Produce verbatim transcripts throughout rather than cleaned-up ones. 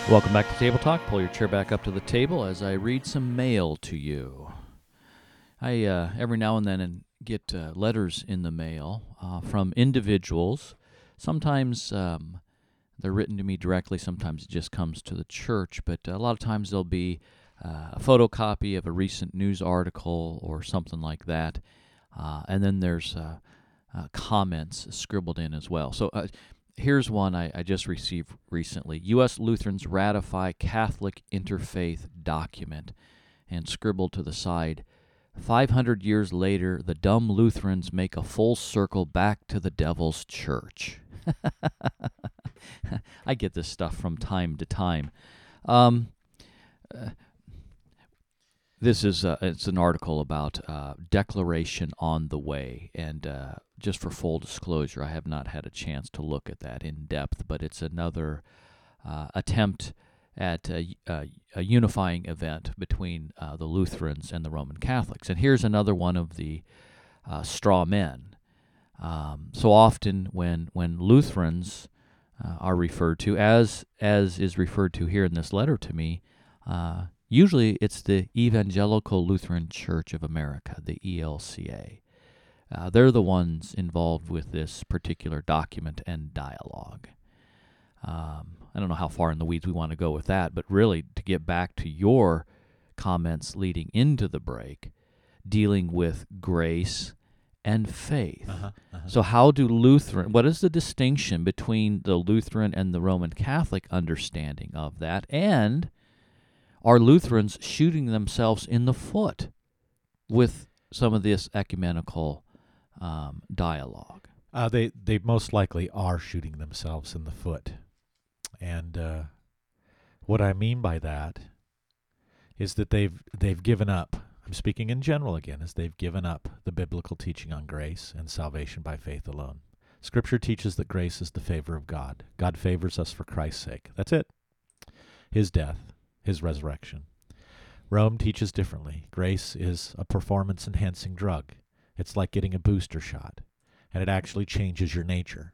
Welcome back to Table Talk. Pull your chair back up to the table as I read some mail to you. I uh, every now and then get uh, letters in the mail uh, from individuals. Sometimes um, they're written to me directly. Sometimes it just comes to the church. But a lot of times there'll be uh, a photocopy of a recent news article or something like that. Uh, and then there's uh, uh, comments scribbled in as well. So uh, here's one I, I just received recently. U S Lutherans ratify Catholic interfaith document, and scribbled to the side, five hundred years later, the dumb Lutherans make a full circle back to the devil's church. I get this stuff from time to time. Um, uh, this is uh, it's an article about uh, Declaration on the Way, and uh, just for full disclosure, I have not had a chance to look at that in depth, but it's another uh, attempt at a, a, a unifying event between uh, the Lutherans and the Roman Catholics. And here's another one of the uh, straw men. Um, so often when when Lutherans uh, are referred to, as as is referred to here in this letter to me, uh, usually it's the Evangelical Lutheran Church of America, the E L C A. Uh, they're the ones involved with this particular document and dialogue. Um, I don't know how far in the weeds we want to go with that, but really to get back to your comments leading into the break, dealing with grace and faith. Uh-huh, uh-huh. So how do Lutheran, what is the distinction between the Lutheran and the Roman Catholic understanding of that? And are Lutherans shooting themselves in the foot with some of this ecumenical um, dialogue? Uh, they they most likely are shooting themselves in the foot. And uh, what I mean by that is that they've they've given up. I'm speaking in general again, as they've given up the biblical teaching on grace and salvation by faith alone. Scripture teaches that grace is the favor of God. God favors us for Christ's sake. That's it. His death, His resurrection. Rome teaches differently. Grace is a performance-enhancing drug. It's like getting a booster shot, and it actually changes your nature.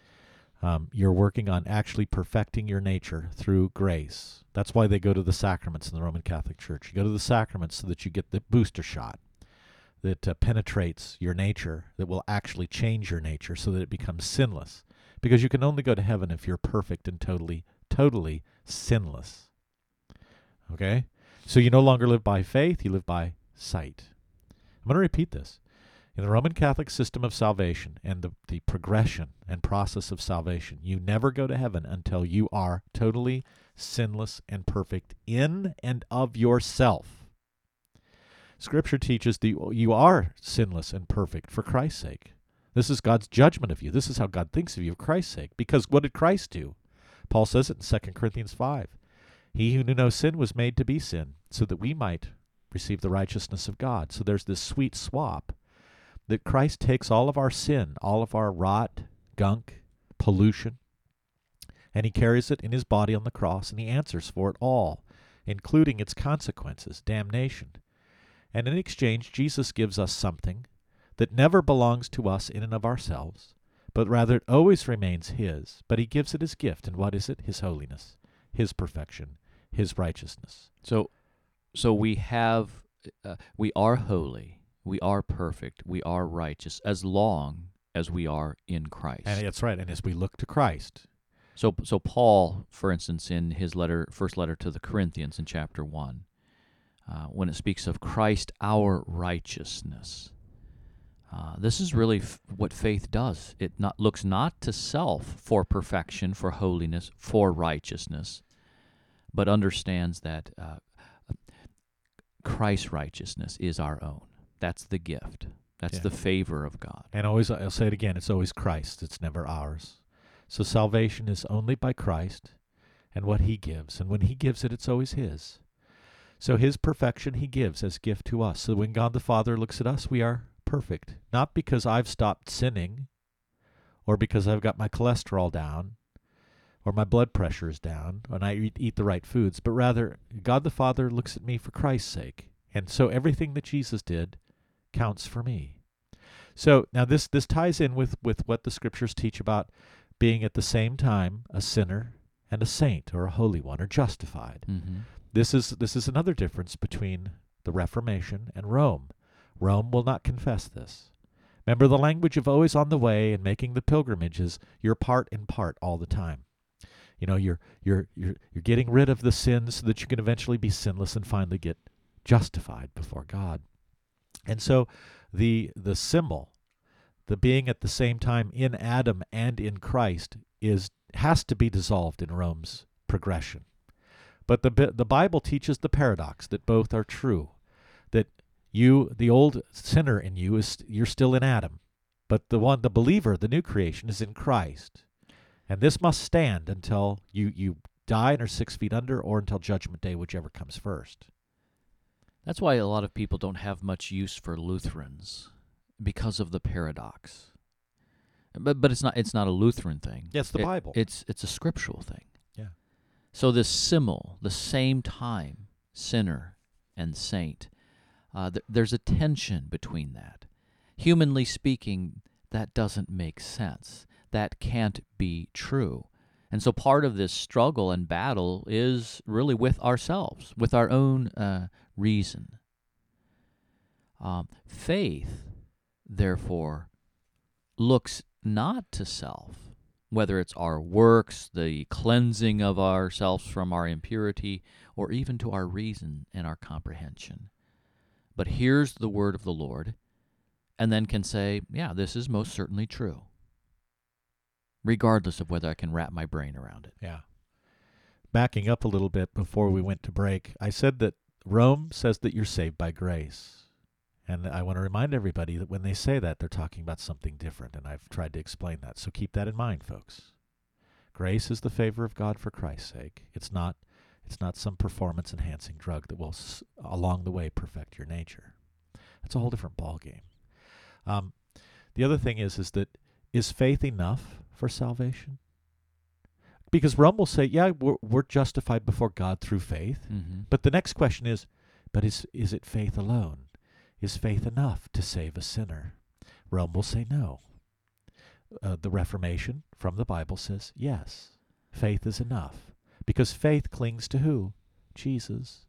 Um, you're working on actually perfecting your nature through grace. That's why they go to the sacraments in the Roman Catholic Church. You go to the sacraments so that you get the booster shot that uh, penetrates your nature, that will actually change your nature so that it becomes sinless. Because you can only go to heaven if you're perfect and totally, totally sinless. Okay? So you no longer live by faith, you live by sight. I'm going to repeat this. In the Roman Catholic system of salvation and the, the progression and process of salvation, you never go to heaven until you are totally sinless and perfect in and of yourself. Scripture teaches that you are sinless and perfect for Christ's sake. This is God's judgment of you. This is how God thinks of you for Christ's sake. Because what did Christ do? Paul says it in Second Corinthians five. He who knew no sin was made to be sin, so that we might receive the righteousness of God. So there's this sweet swap that Christ takes all of our sin, all of our rot, gunk, pollution, and he carries it in his body on the cross, and he answers for it all, including its consequences, damnation. And in exchange, Jesus gives us something that never belongs to us in and of ourselves, but rather it always remains his, but he gives it as gift. And what is it? His holiness, his perfection, his righteousness. So, so we have, uh, we are holy. We are perfect, we are righteous, as long as we are in Christ. And that's right, and as we look to Christ. So so Paul, for instance, in his letter, first letter to the Corinthians in chapter one, uh, when it speaks of Christ our righteousness, uh, this is really f- what faith does. It not, looks not to self for perfection, for holiness, for righteousness, but understands that uh, Christ's righteousness is our own. That's the gift. That's yeah. the favor of God. And always, I'll say it again, it's always Christ. It's never ours. So salvation is only by Christ and what he gives. And when he gives it, it's always his. So his perfection he gives as gift to us. So when God the Father looks at us, we are perfect. Not because I've stopped sinning or because I've got my cholesterol down or my blood pressure is down and I eat, eat the right foods, but rather God the Father looks at me for Christ's sake. And so everything that Jesus did counts for me. So now this this ties in with, with what the Scriptures teach about being at the same time a sinner and a saint or a holy one, or justified. Mm-hmm. This is this is another difference between the Reformation and Rome. Rome will not confess this. Remember the language of always on the way and making the pilgrimages. You're part in part all the time. You know, you're you're you're you're getting rid of the sins so that you can eventually be sinless and finally get justified before God. And so the the symbol, the being at the same time in Adam and in Christ, is has to be dissolved in Rome's progression. But the the Bible teaches the paradox that both are true. That you, the old sinner in you, is you're still in Adam, but the one, the believer, the new creation, is in Christ, and this must stand until you you die and are six feet under, or until Judgment Day, whichever comes first. That's why a lot of people don't have much use for Lutherans, because of the paradox. But but it's not it's not a Lutheran thing. Yeah, it's the It- Bible. It's it's a scriptural thing. Yeah. So this simul, the same time, sinner and saint, uh, th- there's a tension between that. Humanly speaking, that doesn't make sense. That can't be true. And so part of this struggle and battle is really with ourselves, with our own uh, reason. Um, faith, therefore, looks not to self, whether it's our works, the cleansing of ourselves from our impurity, or even to our reason and our comprehension. But here's the word of the Lord, and then can say, yeah, this is most certainly true, regardless of whether I can wrap my brain around it. Yeah. Backing up a little bit before we went to break, I said that Rome says that you're saved by grace. And I want to remind everybody that when they say that, they're talking about something different, and I've tried to explain that. So keep that in mind, folks. Grace is the favor of God for Christ's sake. It's not it's not some performance-enhancing drug that will, s- along the way, perfect your nature. That's a whole different ballgame. Um, the other thing is, is that is faith enough for salvation? Because Rome will say, yeah, we're, we're justified before God through faith. Mm-hmm. But the next question is, but is is it faith alone? Is faith enough to save a sinner? Rome will say no. Uh, the Reformation from the Bible says yes, faith is enough. Because faith clings to who? Jesus.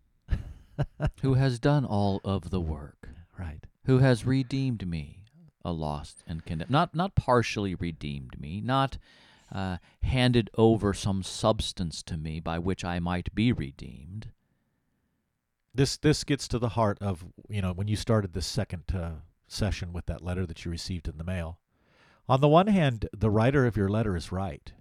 Who has done all of the work, Right. who has redeemed me, a lost and condemned. Not, not partially redeemed me, not uh, handed over some substance to me by which I might be redeemed. This this gets to the heart of, you know, when you started this second uh, session with that letter that you received in the mail. On the one hand, the writer of your letter is right.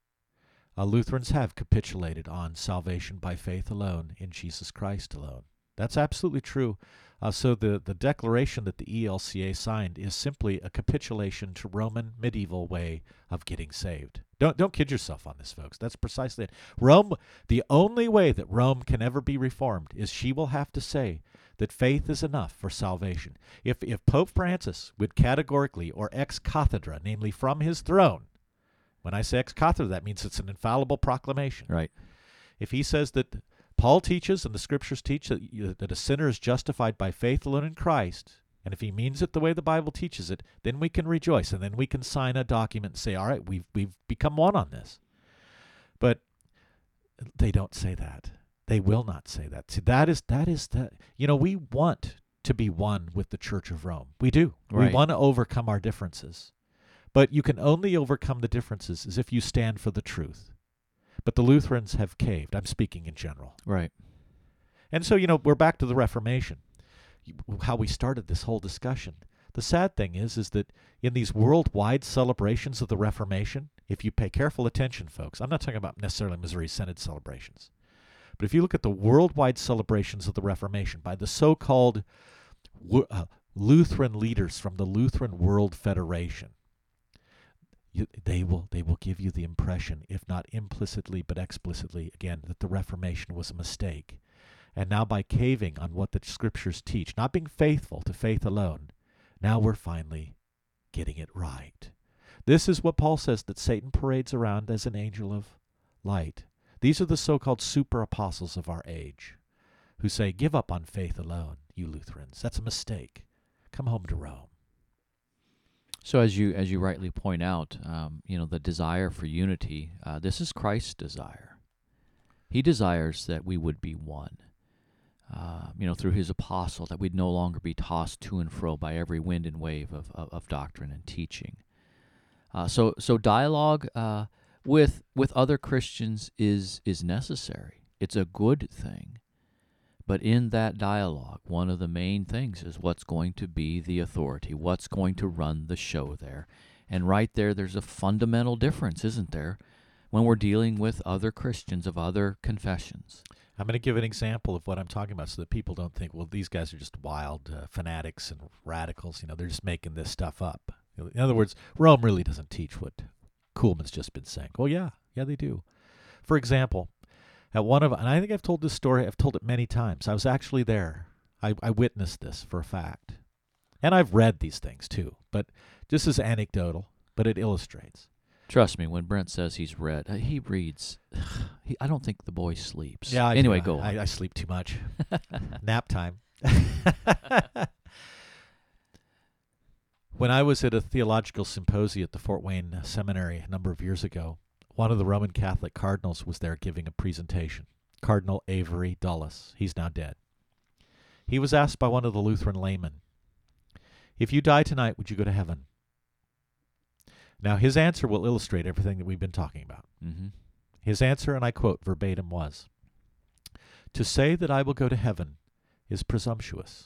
Uh, Lutherans have capitulated on salvation by faith alone in Jesus Christ alone. That's absolutely true. Uh, so the, the declaration that the E L C A signed is simply a capitulation to Roman medieval way of getting saved. Don't don't kid yourself on this, folks. That's precisely it. Rome, the only way that Rome can ever be reformed is she will have to say that faith is enough for salvation. If if Pope Francis would categorically, or ex cathedra, namely from his throne, when I say ex cathedra, that means it's an infallible proclamation. Right. If he says that Paul teaches and the Scriptures teach that, you, that a sinner is justified by faith alone in Christ, and if he means it the way the Bible teaches it, then we can rejoice, and then we can sign a document and say, all right, we've, we've become one on this. But they don't say that. They will not say that. See, that is, that is that. You know, we want to be one with the Church of Rome. We do. Right. We want to overcome our differences. But you can only overcome the differences as if you stand for the truth. But the Lutherans have caved. I'm speaking in general. Right. And so, you know, we're back to the Reformation, how we started this whole discussion. The sad thing is, is that in these worldwide celebrations of the Reformation, if you pay careful attention, folks, I'm not talking about necessarily Missouri Synod celebrations, but if you look at the worldwide celebrations of the Reformation by the so-called uh, Lutheran leaders from the Lutheran World Federation, You, they will they will give you the impression, if not implicitly but explicitly, again, that the Reformation was a mistake. And now by caving on what the Scriptures teach, not being faithful to faith alone, now we're finally getting it right. This is what Paul says that Satan parades around as an angel of light. These are the so-called super apostles of our age who say, give up on faith alone, you Lutherans. That's a mistake. Come home to Rome. So as you as you rightly point out, um, you know, the desire for unity, uh, this is Christ's desire. He desires that we would be one, uh, you know, through his apostle, that we'd no longer be tossed to and fro by every wind and wave of, of, of doctrine and teaching. Uh, so so dialogue uh, with with other Christians is is necessary. It's a good thing. But in that dialogue, one of the main things is what's going to be the authority, what's going to run the show there. And right there, there's a fundamental difference, isn't there, when we're dealing with other Christians of other confessions. I'm going to give an example of what I'm talking about so that people don't think, well, these guys are just wild uh, fanatics and radicals. You know, they're just making this stuff up. In other words, Rome really doesn't teach what Kuhlman's just been saying. Well, yeah, yeah, they do. For example, at one of, and I think I've told this story, I've told it many times. I was actually there. I, I witnessed this for a fact. And I've read these things too, but just as anecdotal, but it illustrates. Trust me, when Brent says he's read, uh, he reads. He, I don't think the boy sleeps. Yeah. I anyway, do. go on. I, I sleep too much. Nap time. When I was at a theological symposium at the Fort Wayne Seminary a number of years ago, one of the Roman Catholic cardinals was there giving a presentation, Cardinal Avery Dulles. He's now dead. He was asked by one of the Lutheran laymen, if you die tonight, would you go to heaven? Now, his answer will illustrate everything that we've been talking about. Mm-hmm. His answer, and I quote verbatim, was, to say that I will go to heaven is presumptuous,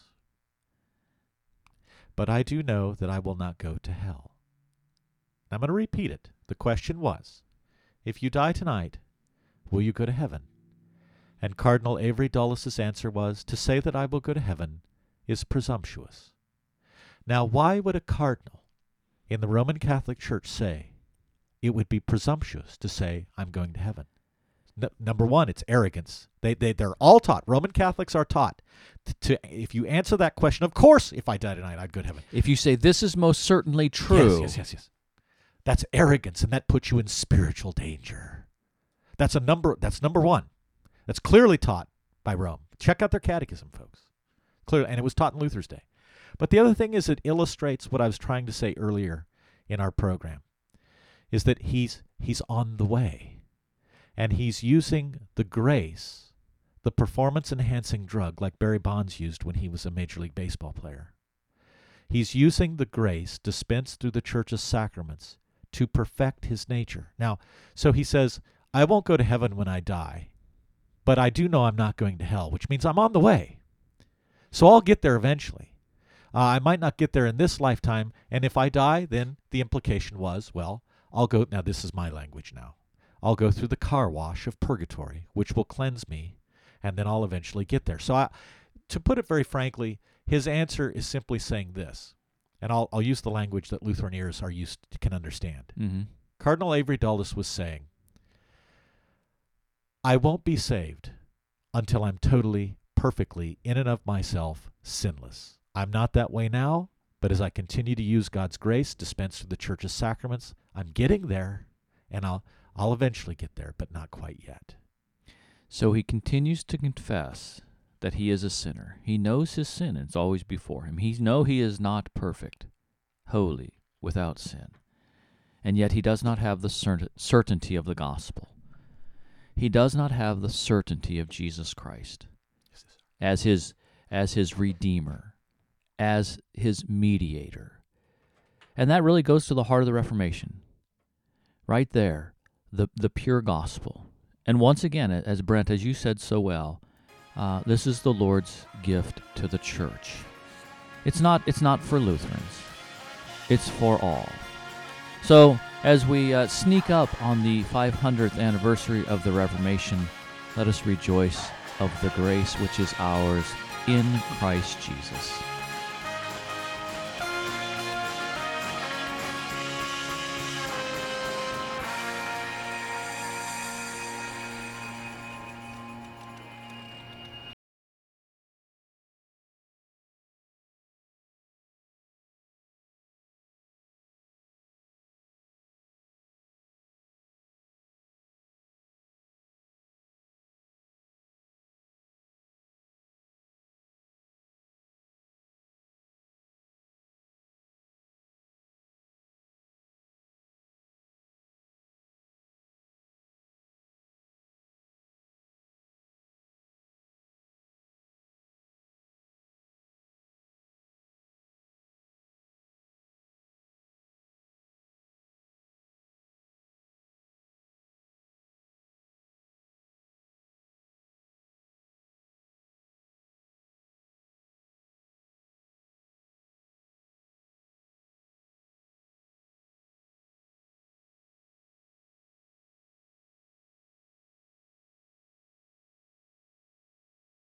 but I do know that I will not go to hell. I'm going to repeat it. The question was, if you die tonight, will you go to heaven? And Cardinal Avery Dulles' answer was, to say that I will go to heaven is presumptuous. Now, why would a cardinal in the Roman Catholic Church say it would be presumptuous to say I'm going to heaven? No, number one, it's arrogance. They, they, they're all taught. Roman Catholics are taught to, to, if you answer that question, of course, if I die tonight, I'd go to heaven. If you say this is most certainly true. Yes, yes, yes, yes. That's arrogance, and that puts you in spiritual danger. That's a number. That's number one. That's clearly taught by Rome. Check out their catechism, folks. Clearly, and it was taught in Luther's day. But the other thing is, it illustrates what I was trying to say earlier in our program, is that he's he's on the way, and he's using the grace, the performance-enhancing drug, like Barry Bonds used when he was a Major League Baseball player. He's using the grace dispensed through the Church's sacraments to perfect his nature. Now, so he says, I won't go to heaven when I die, but I do know I'm not going to hell, which means I'm on the way. So I'll get there eventually. Uh, I might not get there in this lifetime, and if I die, then the implication was, well, I'll go, now this is my language now, I'll go through the car wash of purgatory, which will cleanse me, and then I'll eventually get there. So I, to put it very frankly, his answer is simply saying this, and I'll, I'll use the language that Lutheran ears are used to, can understand. Mm-hmm. Cardinal Avery Dulles was saying, I won't be saved until I'm totally, perfectly, in and of myself, sinless. I'm not that way now, but as I continue to use God's grace dispensed through the Church's sacraments, I'm getting there, and I'll I'll eventually get there, but not quite yet. So he continues to confess that he is a sinner. He knows his sin, and it's always before him. He knows he is not perfect, holy, without sin. And yet he does not have the cert- certainty of the gospel. He does not have the certainty of Jesus Christ as his as his Redeemer, as his mediator. And that really goes to the heart of the Reformation. Right there, the, the pure gospel. And once again, as Brent, as you said so well, uh, this is the Lord's gift to the church. It's not, it's not for Lutherans. It's for all. So, as we uh, sneak up on the five hundredth anniversary of the Reformation, let us rejoice of the grace which is ours in Christ Jesus.